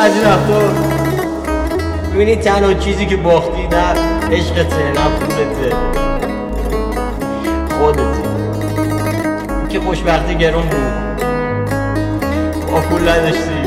بعضی وقتا میبینی تنها چیزی که باختی نه عشقته نه پولته، خودتی که خوشبختی گرون بود، با پول نداشتی،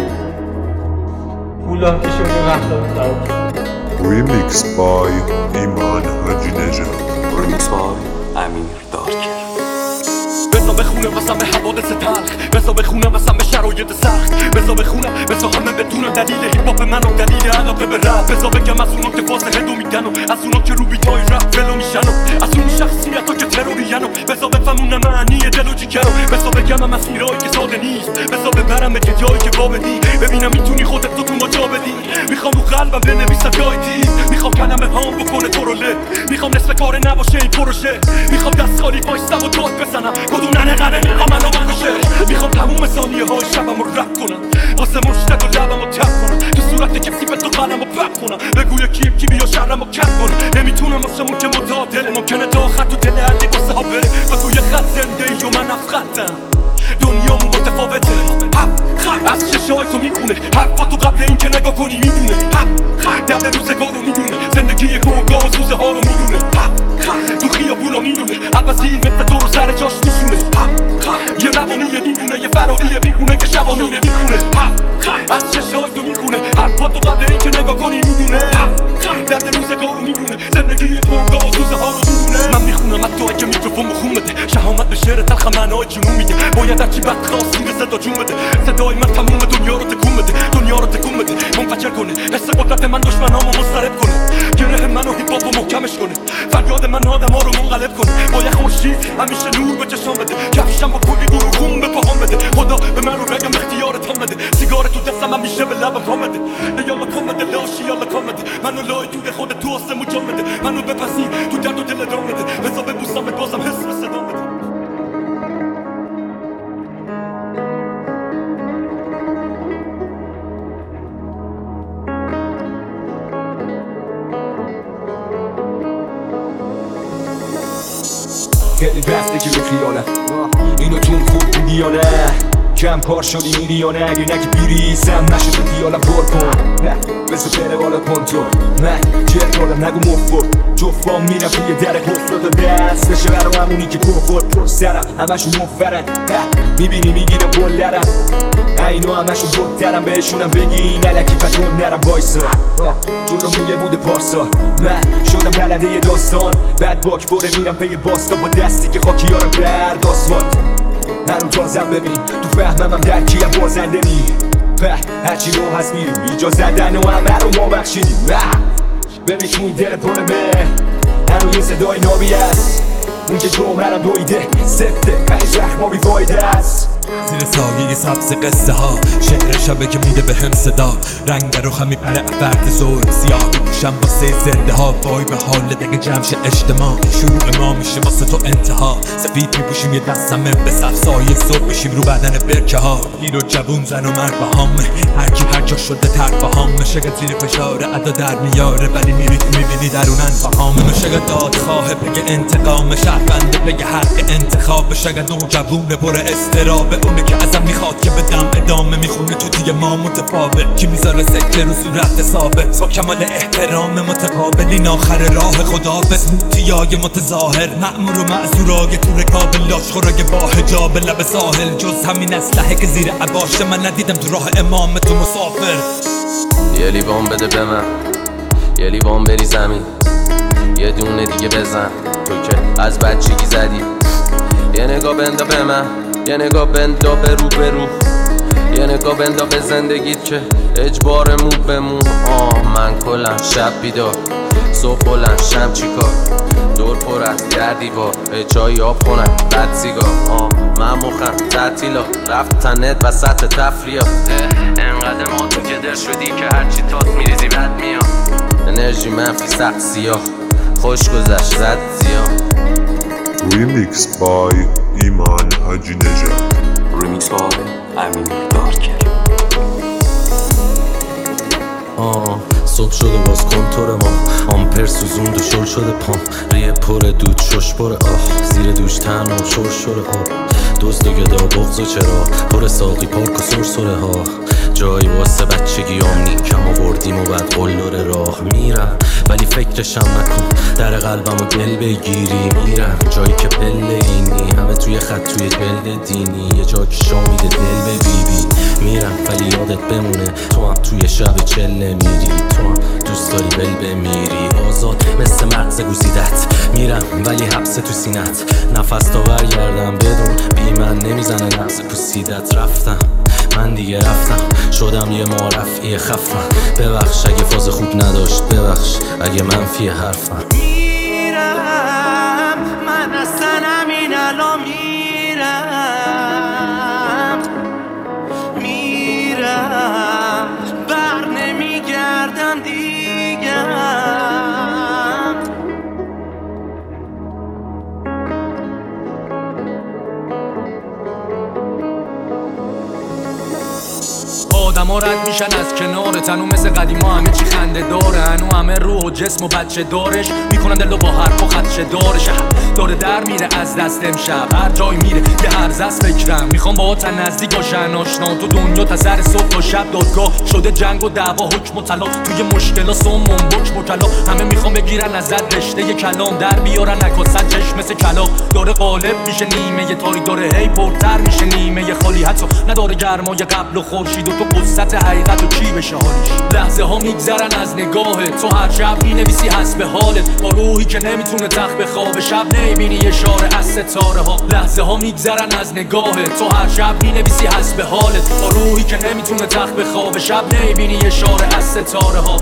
پول هم که شده وقتا تموم. Remix by ایمان حاجی نژاد. Remix by امیر دارکر. بزا بخونم واسم به حوادث تلخ، بزا بخونم واسم به شرایط سخت، بزا بخونم بزا همه بدونم دلیل هیپ هاپ من و دلیل علاقه به رپ، بزا بگم از اونا که فاصله دو میدن و از اونا که رو بیتای رپ فلو میشن و از اون شخصیتا که ترورین و بزا بفهمونم معنی دل و جیگر و بزا بگم مسیرایی که ساده نیست، بزا ببرم به جایی که وابدی ببینم میتونی خودت تو ما جا بدی. میخوام رو قلبم بنویسم گایدی، میخوام کلمه هام بکنه تو رو له، میخوام نصف کار نباشه این پروژه، میخوام دست خالی وایسم و داد بزنم کدوم ننه میخوام منو بکشه، میخوام تموم ثانیه های شبم رو رپ کنم واسه مشتق و لبم رو تپ کنم تو صورت کسی به تو قلم رو پپ کنم بگوی کیم کی بیا شرم رو کپ کنم. نمیتونم واسه مون که متعادله، ممکنه تا خط تو دل علی واسه ها بره بگوی خط زنده ای و من افخطم دنیامون متفاوته. از چشای تو میخونه حرفا تو قبل این که نگاه کنی میدونه درد روزگار رو میدونه زندگی گوگاه و سوزه ها رو میدونه تو خیابون رو میدونه عوضی مثل تو رو سر جاش میشونه یه روانی میدونه یه فراری میخونه که شبانونه میخونه از چشای تو میخونه حرفا تو قبل این که نگاه کنی میدونه درد روزگار رو میدونه زندگی گوگاه و سوزه ها رو میدونه. من میخونم حتی اگه میکروفون بخون بده شهامت به شعر تلخ معنای جنون میده، باید هرچی بد خواست این صدا جون بده، صدای من تموم دنیا رو تکون بده، دنیا رو تکون بده منفجر کنه، حس قدرت من دشمنامو مضطرب کنه، گره منو هیپ هاپو محکمش کنه، فریاد من آدما رو منقلب کنه، با یه خورشید همیشه نور به چشام بده، کفشم با کلی دروغون به پاهام بده، خدا به من رو رگم اختیارتام بده، سیگار تو دستم همیشه به لبم کام بده، یالا کام بده لاشی یالا کام بده، منو لای دود خودت تو آسمون جام بده، منو بپذیر تو درد و دل ادام بده، بزا ببوسم بازم حس به صدام بده. خیلی بستگی به خیالم اینو تون خوب دیدی یا نه، کم کار شدی میری یا نه، اگه نگی بیریزم نشده دیالم پر کن نه بسه بره بالا کنتور نه چهر کارم نگو مفر جفام میرم توی در کفر تا دست بشه برا همونی که کفر پر سرم همشون مفرن میبینی میگیرم بلرم اینو همشون بودترم بهشونم بگی نلکی پتون نرم وایسا جلو میگه بوده پارسا من شدم بلده یه داستان بعد باک بره میرم پی باستا با دستی که خاکیارم برد آسفالت هنو تازم ببین تو فهمم درکیم بازنده می هرچی رو هست میریم ایجا زدن و همه رو ما بخشیدیم ببین که این دل پره به هنو یه صدای نابی است اون که جمعرم دویده سفته خیلی زخما بی فایده است زیر سایه سبز قصه ها شعر شبه که میده به هم صدا رنگ رو خمی پره فرد زور سیاه میپوشم واسه زنده ها وای به حال دگه جمش اجتماع شروع ما میشه واسه تو انتها سفید میپوشیم یه دستمه به سفسایه صبح بشیم رو بدن برکه ها گیر و جوون زن و مرد با همه هرکی هر جا شده ترک با همه شگه زیر فشار ادا در میاره ولی میری تو میبینی درونن با همه شگه دادخواه بگه انتقام شهرونده بگه حق انتخاب شگه دو جوون پر استرابه اونه که ازم میخواد که بدم ادامه میخونه تو دیگه ما متفاوت کی میذاره سکه رو صورت ثابت با کمال احترام متقابل این آخر راه خدا بسموتیای متظاهر مأمور و معذورای تو رکاب لاشخورای با حجاب لب ساحل جز همین اسلحه که زیر عباشه من ندیدم تو راه امام تو مسافر. یه لیوان بده به من یه لیوان بری زمین یه دونه دیگه بزن تو که از بچگی زدی یه نگاه بندا به من یه نگاه بندا به رو یه نگاه بندا به زندگیت که اجبار مو به مو من کلم شب بیدار صبح بلند شم چیکار دور پر از در دیوار جایی آب کنم بد سیگار من مخم تعطیلا رفتنت وسط تفریات انقدر ما تو که در شدی که هرچی تاس میریزی بد میاد انرژی منفی سخت سیاه خوش گذشت زد زیاد. Remix by ایمان حاجی نژاد. Remix by امیر دارکر. صبح شده باز کنتور ما آمپر سوزوند و شل شده پام ریه پر دود شش پر زیر دوش تنها شور شده دزد و گدا بغض و چرا پر ساقی پارک و سرسره ها جایی واسه بچگیام کم آوردیم و بعد قلدر راه میرم ولی فکرشم نکن در قلبم و گل بگیری میرم جایی که پله اینی همه توی خط توی جلد دینی یه جا که شا میده دل به بیبی میرم ولی یادت بمونه تو هم توی شب چله میری تو هم دوست داری بل بمیری آزاد مثل مغز گوزیدت میرم ولی حبس تو سینت نفس تا برگردم بدون بی من نمیزنه نفس پوسیدت رفتم من دیگه رفتم شدم یه معرفی خفم ببخش اگه فاز خوب نداشت ببخش اگه منفی حرفم میرم من اصلا همین الان میرم بر نمیگردم دیگه آدم ها رد میشن از کنارت هنو مثل قدیما همه چی خنده داره هنو همه روح و جسم و بچه دارش میکنن دل و با حرف و خدشه دارش داره در میره از دست امشب هر جای میره یه هرز از فکرم میخوام با تا نزدیک باشن آشنا تو دنیا تا سر صبح و شب دادگاه شده جنگ و دعوا حکم و طلاق توی مشکلا سمون بک مکلا همه میخوام بگیرن ازت رشته ی کلام در بیارن نکاست چشم مثل کلا داره قالب میشه نیمه ی تاری داره هی پرتر میشه نیمه ی خالی حتی نداره گرمای قبل و خورشید و تو قصت حقیقت و چی بشه حالش لحظه ها میگذرن از نگاهت تو هر شب مینویسی حسب حالت با روحی که نمیتونه تخت بخوابه شب نمیبینی اشاره از ستاره ها لحظه ها میگذرن از نگاهت تو هر شب مینویسی حسب حالت با روحی که نمیتونه تخت بخوابه شب نمیبینی اشاره از ستاره ها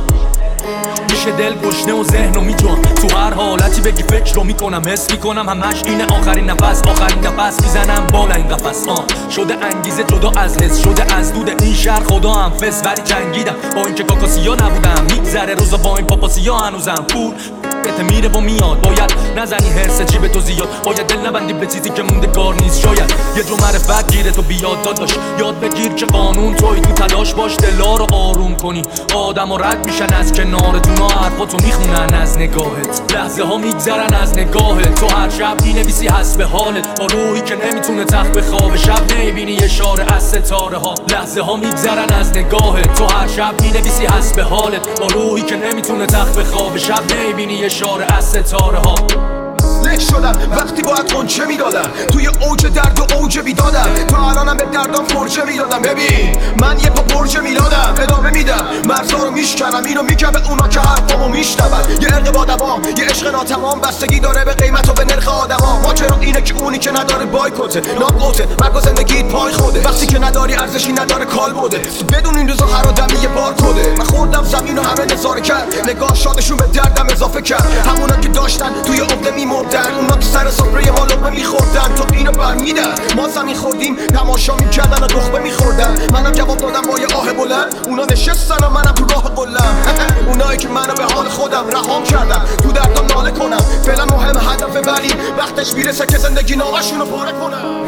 میشه دل گشنه و ذهن رو میجوام تو هر حالتی بگی فکر رو میکنم حس میکنم همش اینه آخرین نفس میزنم بالا این قفس شده انگیزه جدا از حس شده از دود این شهر خدا هم فس ولی جنگیدم با اینکه کاکاسیا نبودم میگذره روزا با این پاپاسیا هنوزم پول بهت میره و میاد باید نزنی هرس جیب تو زیاد باید دل نبندی به چیزی که موندگار نیست شاید یه جو معرفت گیره تو بیاد داداش یاد بگیر که قانون توی تو تلاش باش دلا رو آروم کنی آدم رد میشن از کنارتون حرفاتو میخونن از نگاهت لحظه ها میگذرن از نگاهت تو هر شب مینویسی حسب حالت با روحی که نمیتونه تخت بخوابه شب نمیبینی اشاره از ستاره ها لحظه ها میگذرن از نگاهت تو هر شب مینویسی حسب حالت با روحی که نمیتونه تخت بخوابه شب نمیبینی اشاره از ستاره ها لک شدم وقتی باید قنچه میدادم توی اوج درد و اوج بیدادم تا الانم به دردم فرچه میدادم ببین من یه پا برج میلادم ادامه میدم مرزا رو میشکنم اینو میگم به اونا که حرفامو میشنون یه عرق با دوام یه عشق ناتمام بستگی داره به قیمت و به نرخ آدما ماجرا اینه که اونی که نداره بایکوته ناقوته مرگ و زندگیت پای خوده وقتی که نداری ارزشی نداره کال بوده بدون این روزا هر آدمی یه بار کده من خوردم زمین و همه نظاره کرد نگاه شادشون به دردم اضافه کرد همونا که داشتن توی عقده میمردن اونا که سر سفره ما لقمه میخوردن تو اینو برمیدن ما زمین خوردیم تماشا میکردن و نخبه میخوردن منم جواب دادم با یه آه بلند اونا نشستن و منم تو راه قلم اونایی که منو به حال خودم رهام کردن تو دردم ناله کنم فعلا مهم هدفه ولی وقتش میرسه که زندگی نامشونو پاره کنم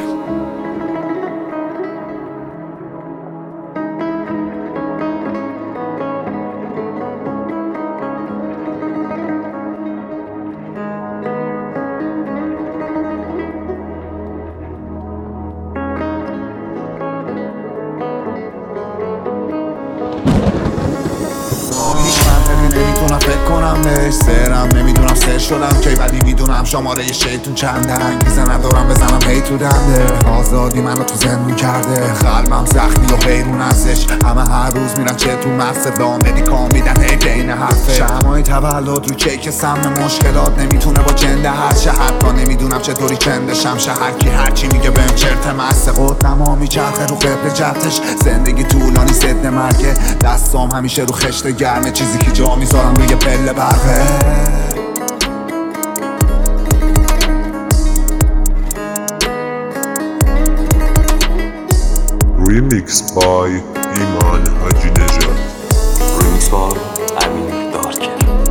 نمیتونم فکر کنم بهش سرم نمیدونم سر شدم که ولی میدونم شماره شیطون چنده انگیزه ندارم بزنم هی تو دنده آزادی منو تو زندون کرده قلبم زخمی و حیرون ازش همه هر روز میرن چه تو مقصد به آمریکا میدن هی بین حرفه شمعای تولد رو کیک سم مشکلات نمیتونه با جنده هرچه حتی نمیدونم چطوری چندشم هرکی هرچی میگه بهم چرت مست قدما میچرخه رو قبل جهتش زندگی طولانی ضد مرگه دستام همیشه رو خشت گرمه چیزی که جا میذارم روی پله برقه Remix by ایمان حاجی نژاد Remix by امین دارکر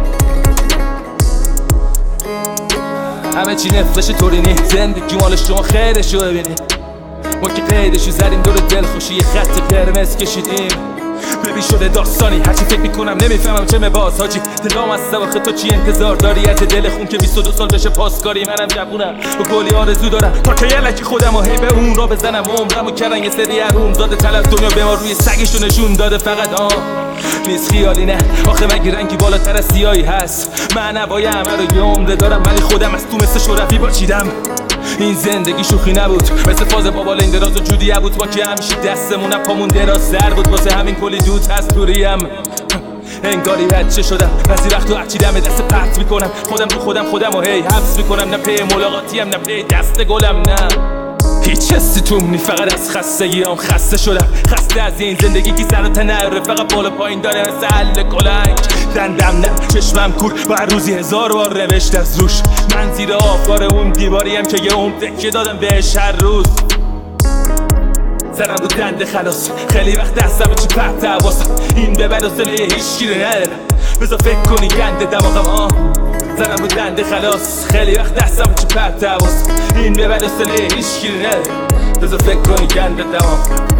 همه چی نفلش طورینی زندگی مال شما خیرشو ببینی ما که قیدشو زدیم دور دل خوشی یه خط قرمز کشیدیم ببین شده داستانی هرچی فکر میکنم نمیفهمم چه باز حاجی دلام از سواخه تو چی انتظار داری از دل خون که 22 سال بشه پاسکاری منم جوونم و کلی آرزو دارم تا که یلکی خودم و هی به اون را بزنم عمرمو کردن یه سری حروم زاده تل از دنیا به ما روی سگشو نشون داده فقط نیست خیالی نه آخه مگه رنگی بالاتر از سیاهی هست من نبای همه رو یه عمره دارم ولی خودم از تو مثل شرفی باچیدم این زندگی شوخی نبود مثل فاز بابا لین دراز و جودیه بود با که همیشه دستمونم پامون دراز سر بود واسه همین کلی دود هست پوریم انگاری بچه شدم بعضی وقتا هرچی دم دست پرت میکنم خودم و هی حبس میکنم نه پی ملاقاتیم نه پی دست گلم نه هیچ حسی توم نی فقط از خستگیام خسته شدم خسته از این زندگی که سر و تنره فقط بالا پایین داره مثل حل کلنگ دندم نه چشمم کور و هر روزی 1000 بار نوشت از روش من زیر آفار اون دیواریم که یه عمر تکیه دادم بهش هر روز زدم رو دنده خلاص خیلی وقت دستم چی پرت حواسم این به بد و سله هیچ گیره ندارم بذار فکر کنی گنده دماغم زدم رو دنده خلاص خیلی وقت دستم چی پرت حواسم این به بد و سله هیچ گیره ندارم بذار فکر کنی گنده دماغم